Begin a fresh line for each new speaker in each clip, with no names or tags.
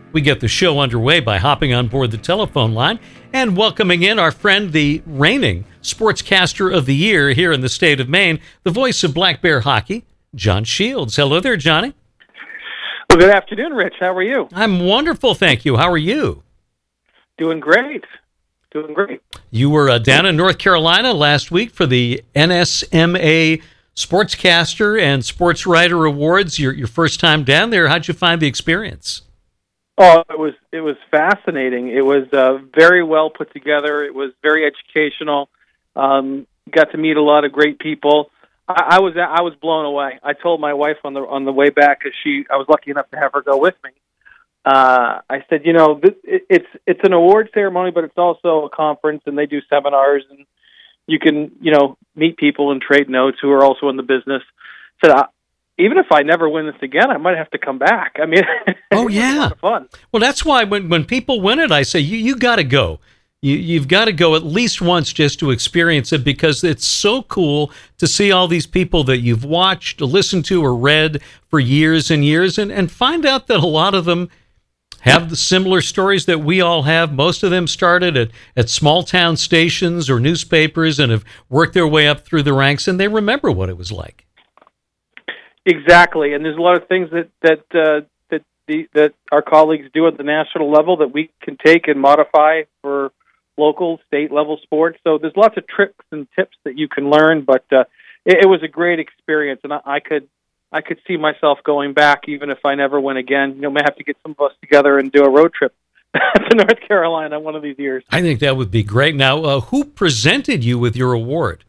We get the show underway by hopping on board the telephone line and welcoming in our friend, the reigning Sportscaster of the Year here in the state of Maine, the voice of Black Bear Hockey, John Shields. Hello there, Johnny.
Well, good afternoon, Rich. How are you?
I'm wonderful, thank you. How are you?
Doing great.
You were down in North Carolina last week for the NSMA Sportscaster and Sports Writer Awards. Your first time down there. How'd you find the experience?
Oh, it was fascinating. It was very well put together. It was very educational. Got to meet a lot of great people. I was blown away. I told my wife on the way back, because I was lucky enough to have her go with me. I said, it's an award ceremony, but it's also a conference, and they do seminars, and you can meet people and trade notes who are also in the business. I said, even if I never win this again, I might have to come back. I mean,
oh yeah,
it's a lot of fun.
Well, that's why when people win it, I say you got to go. You've got to go at least once just to experience it, because it's so cool to see all these people that you've watched, listened to, or read for years and years, and find out that a lot of them have the similar stories that we all have. Most of them started at small town stations or newspapers and have worked their way up through the ranks, and they remember what it was like.
Exactly, and there's a lot of things that our colleagues do at the national level that we can take and modify for local, state level sports. So there's lots of tricks and tips that you can learn. But it was a great experience, and I could see myself going back even if I never win again. May have to get some of us together and do a road trip to North Carolina one of these years.
I think that would be great. Now, who presented you with your award?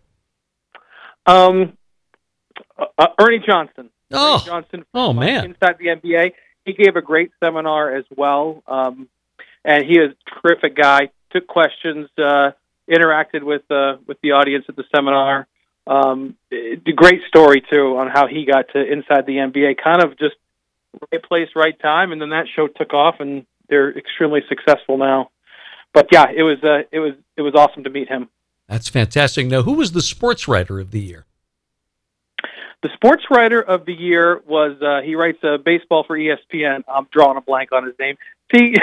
Ernie Johnson.
Oh,
Ernie Johnson from,
man.
Inside the NBA. He gave a great seminar as well, and he is a terrific guy. Took questions, interacted with the audience at the seminar. A great story too on how he got to Inside the NBA. Kind of just right place, right time, and then that show took off, and they're extremely successful now. But yeah, it was awesome to meet him.
That's fantastic. Now, who was the Sports Writer of the Year?
The Sports Writer of the Year was, he writes baseball for ESPN. I'm drawing a blank on his name. See,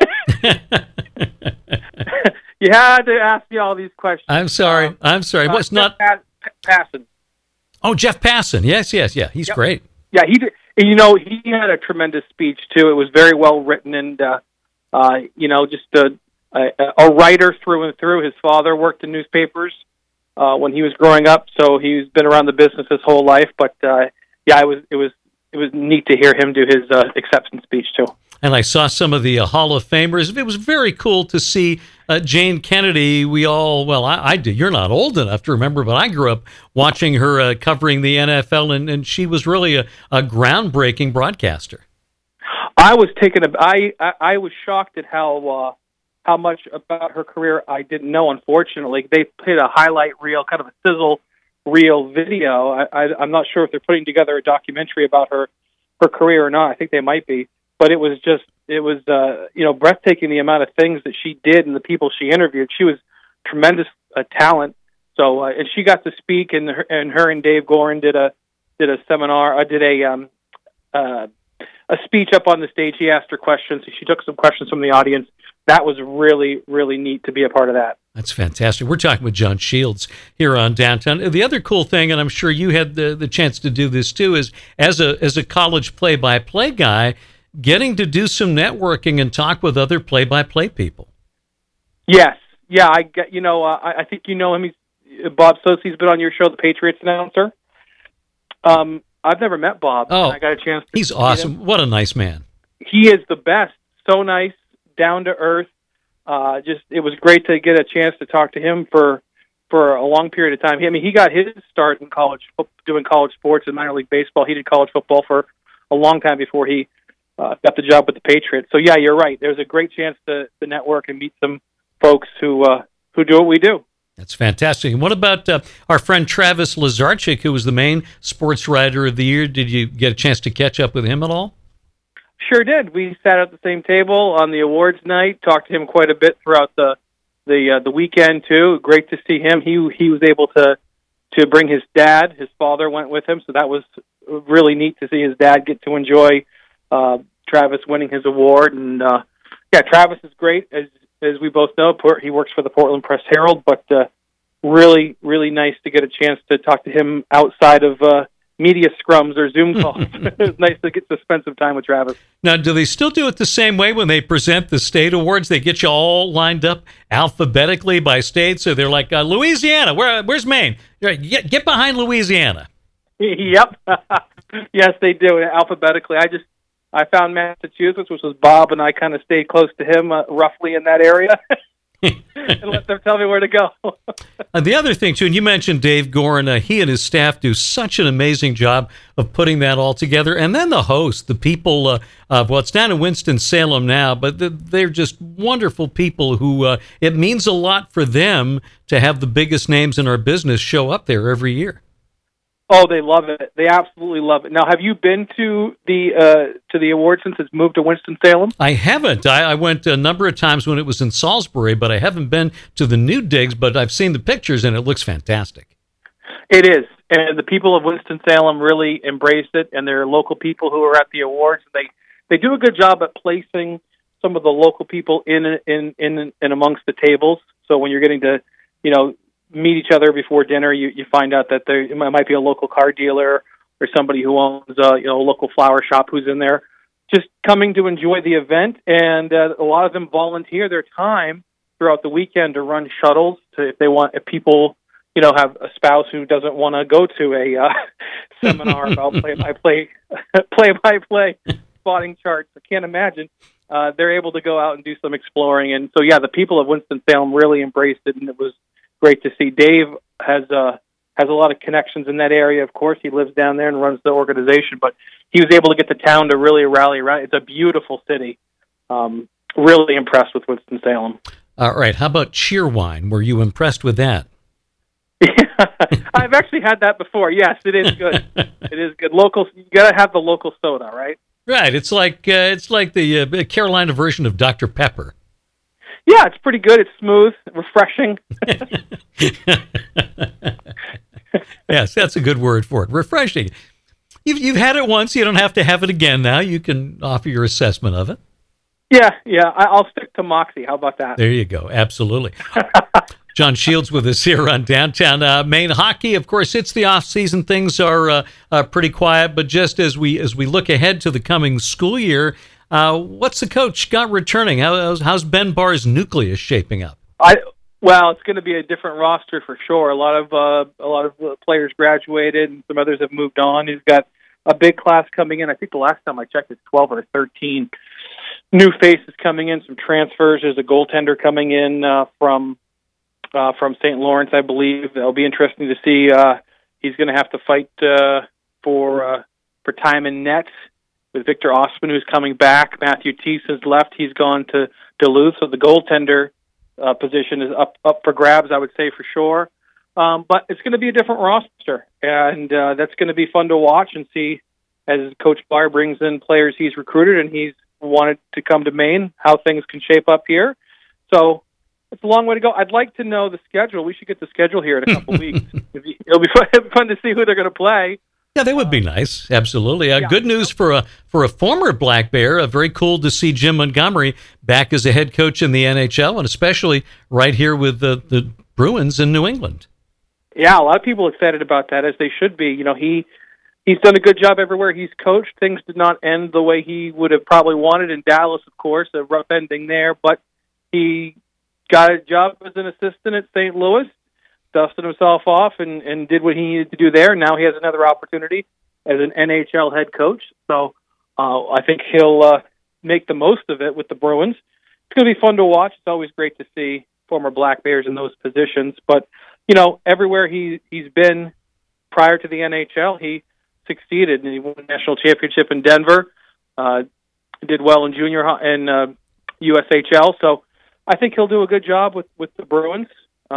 you had to ask me all these questions.
I'm sorry. What's not
Passan?
Oh, Jeff Passan. Yes. Yeah, he's great.
Yeah, he did. He had a tremendous speech too. It was very well written, and just a writer through and through. His father worked in newspapers when he was growing up, so he's been around the business his whole life. But it was neat to hear him do his acceptance speech too.
And I saw some of the Hall of Famers. It was very cool to see Jane Kennedy. I do. You're not old enough to remember, but I grew up watching her covering the NFL, and she was really a groundbreaking broadcaster.
I was I was shocked at how much about her career I didn't know, unfortunately. They played a highlight reel, kind of a sizzle reel video. I'm not sure if they're putting together a documentary about her career or not. I think they might be. But it was breathtaking, the amount of things that she did and the people she interviewed. She was tremendous talent. So, and she got to speak, and her and Dave Gorin did a seminar. I did a speech up on the stage. He asked her questions. She took some questions from the audience. That was really, really neat to be a part of that.
That's fantastic. We're talking with John Shields here on Downtown. The other cool thing, and I'm sure you had the chance to do this too, is as a college play-by-play guy, getting to do some networking and talk with other play-by-play people.
Yes. Yeah, I think you know him. Bob Sose. He's been on your show, the Patriots announcer. I've never met Bob.
Oh,
I got a chance to
he's awesome.
Him.
What a nice man.
He is the best. So nice, down to earth. It was great to get a chance to talk to him for a long period of time. He got his start in college, doing college sports and minor league baseball. He did college football for a long time before he got the job with the Patriots. So yeah, you're right. There's a great chance to network and meet some folks who do what we do.
That's fantastic. And what about our friend Travis Lazarchik, who was the main Sports Writer of the Year? Did you get a chance to catch up with him at all?
Sure did. We sat at the same table on the awards night, talked to him quite a bit throughout the weekend too. Great to see him. He was able to bring his dad. His father went with him, so that was really neat to see his dad get to enjoy Travis winning his award. And Travis is great, as we both know. He works for the Portland Press Herald, but really, really nice to get a chance to talk to him outside of media scrums or Zoom calls. It's nice to get to spend some time with Travis.
Now, do they still do it the same way when they present the state awards? They get you all lined up alphabetically by state. So they're like, Louisiana, where's Maine? Get behind Louisiana.
Yep. Yes, they do alphabetically. I found Massachusetts, which was Bob, and I kind of stayed close to him, roughly in that area. And let them tell me where to go.
The other thing, too, and you mentioned Dave Gorin, he and his staff do such an amazing job of putting that all together. And then the hosts, the people of what's down in Winston-Salem now, but they're just wonderful people who it means a lot for them to have the biggest names in our business show up there every year.
Oh, they love it. They absolutely love it. Now, have you been to the award since it's moved to Winston-Salem?
I haven't. I went a number of times when it was in Salisbury, but I haven't been to the new digs, but I've seen the pictures, and it looks fantastic.
It is. And the people of Winston-Salem really embrace it, and there are local people who are at the awards. They do a good job at placing some of the local people in amongst the tables. So when you're getting to, meet each other before dinner, you find out that there might be a local car dealer or somebody who owns a local flower shop who's in there just coming to enjoy the event. And a lot of them volunteer their time throughout the weekend to run shuttles if people have a spouse who doesn't want to go to a seminar about play-by-play spotting charts. I can't imagine. They're able to go out and do some exploring. And so, the people of Winston-Salem really embraced it, and it was great to see. Dave has a lot of connections in that area. Of course, he lives down there and runs the organization, but he was able to get the town to really rally around. It's a beautiful city. Really impressed with Winston-Salem.
All right. How about Cheerwine? Were you impressed with that?
Yeah, I've actually had that before. Yes, it is good. It is good. Local, you got to have the local soda, right?
Right. It's like the Carolina version of Dr. Pepper.
Yeah, it's pretty good. It's smooth, refreshing.
Yes, that's a good word for it. Refreshing. You've had it once. You don't have to have it again now. You can offer your assessment of it.
Yeah. I'll stick to Moxie. How about that?
There you go. Absolutely. John Shields with us here on Downtown Maine Hockey. Of course, it's the off season. Things are pretty quiet, but just as we look ahead to the coming school year, what's the coach got returning? How's Ben Barr's nucleus shaping up?
Well, it's going to be a different roster for sure. A lot of players graduated, and some others have moved on. He's got a big class coming in. I think the last time I checked, it's 12 or 13 new faces coming in. Some transfers. There's a goaltender coming in from St. Lawrence, I believe. It'll be interesting to see. He's going to have to fight for time in net with Victor Osman, who's coming back. Matthew Teese has left. He's gone to Duluth, so the goaltender position is up for grabs, I would say, for sure. But it's going to be a different roster, and that's going to be fun to watch and see as Coach Barr brings in players he's recruited and he's wanted to come to Maine, how things can shape up here. So it's a long way to go. I'd like to know the schedule. We should get the schedule here in a couple weeks. It'll be fun to see who they're going to play.
Yeah, they would be nice. Absolutely. Good news for a former Black Bear. Very cool to see Jim Montgomery back as a head coach in the NHL, and especially right here with the Bruins in New England.
Yeah, a lot of people excited about that, as they should be. He's done a good job everywhere he's coached. Things did not end the way he would have probably wanted in Dallas, of course, a rough ending there, but he got a job as an assistant at St. Louis, dusted himself off and did what he needed to do there. Now he has another opportunity as an NHL head coach. So I think he'll make the most of it with the Bruins. It's going to be fun to watch. It's always great to see former Black Bears in those positions. But, everywhere he's been prior to the NHL, he succeeded. And he won a national championship in Denver, did well in junior and USHL. So I think he'll do a good job with the Bruins.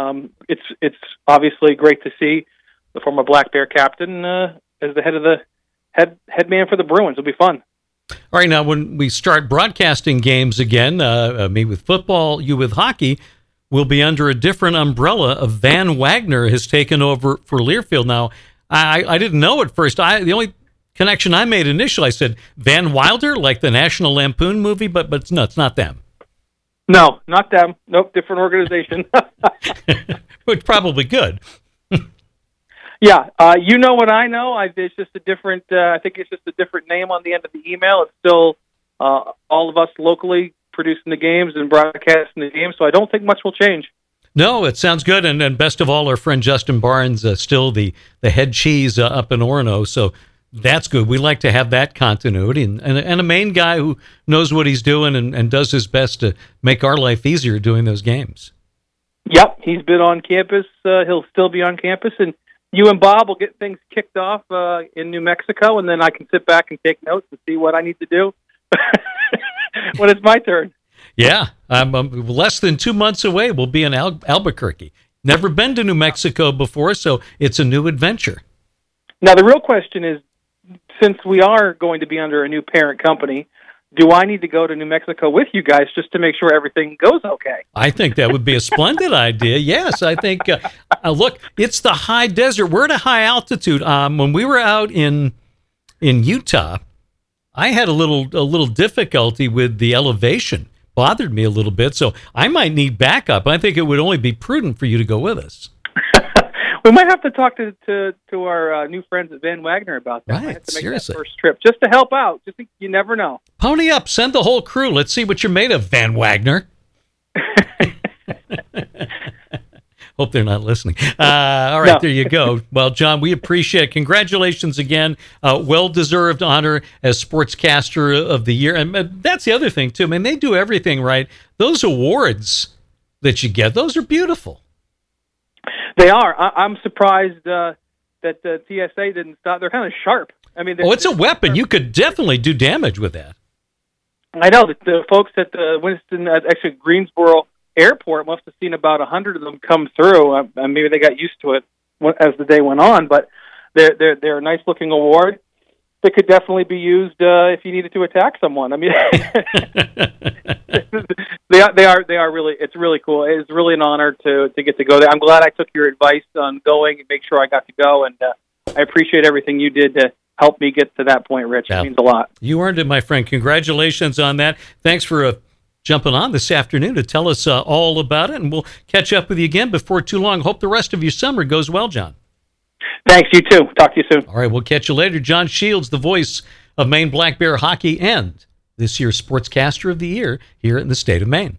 It's obviously great to see the former Black Bear captain as the head man for the Bruins. It'll be fun.
All right, now when we start broadcasting games again, me with football, you with hockey, we'll be under a different umbrella of Van Wagner has taken over for Learfield. Now, I didn't know at first. The only connection I made initially. I said Van Wilder, like the National Lampoon movie, but no, it's not them.
No, not them. Nope, different organization.
But probably good.
Yeah, you know what I know. It's just a different. I think it's just a different name on the end of the email. It's still all of us locally producing the games and broadcasting the games. So I don't think much will change.
No, it sounds good. And best of all, our friend Justin Barnes, still the head cheese up in Orono. So that's good. We like to have that continuity and a main guy who knows what he's doing and does his best to make our life easier doing those games.
Yep, he's been on campus. He'll still be on campus, and you and Bob will get things kicked off in New Mexico, and then I can sit back and take notes and see what I need to do when it's my turn.
Yeah, I'm less than 2 months away. We'll be in Albuquerque. Never been to New Mexico before, so it's a new adventure.
Now, the real question is, since we are going to be under a new parent company, do I need to go to New Mexico with you guys just to make sure everything goes okay?
I think that would be a splendid idea. Yes, I think, look, it's the high desert. We're at a high altitude. When we were out in Utah, I had a little difficulty with the elevation. Bothered me a little bit, so I might need backup. I think it would only be prudent for you to go with us.
We might have to talk to our new friends at Van Wagner about that.
Right,
I have to make
seriously.
that first trip just to help out. Just you never know.
Pony up, send the whole crew. Let's see what you're made of, Van Wagner. Hope they're not listening. All right, no. There you go. Well, John, we appreciate it. Congratulations again. Well-deserved honor as Sportscaster of the Year. And that's the other thing, too. I mean, they do everything right. Those awards that you get, those are beautiful.
They are. I'm surprised that the TSA didn't stop. They're kind of sharp. I mean,
it's a weapon. You could definitely do damage with that.
I know that the folks at the Greensboro Airport must have seen about 100 of them come through. Maybe they got used to it as the day went on, but they're a nice looking award. They could definitely be used if you needed to attack someone. I mean, they are really. It's really cool. It's really an honor to get to go there. I'm glad I took your advice on going and make sure I got to go, and I appreciate everything you did to help me get to that point, Rich. It means a lot.
You earned it, my friend. Congratulations on that. Thanks for jumping on this afternoon to tell us all about it, and we'll catch up with you again before too long. Hope the rest of your summer goes well, John.
Thanks, you too. Talk to you soon.
All right, we'll catch you later. John Shields, the voice of Maine Black Bear Hockey and this year's Sportscaster of the Year here in the state of Maine.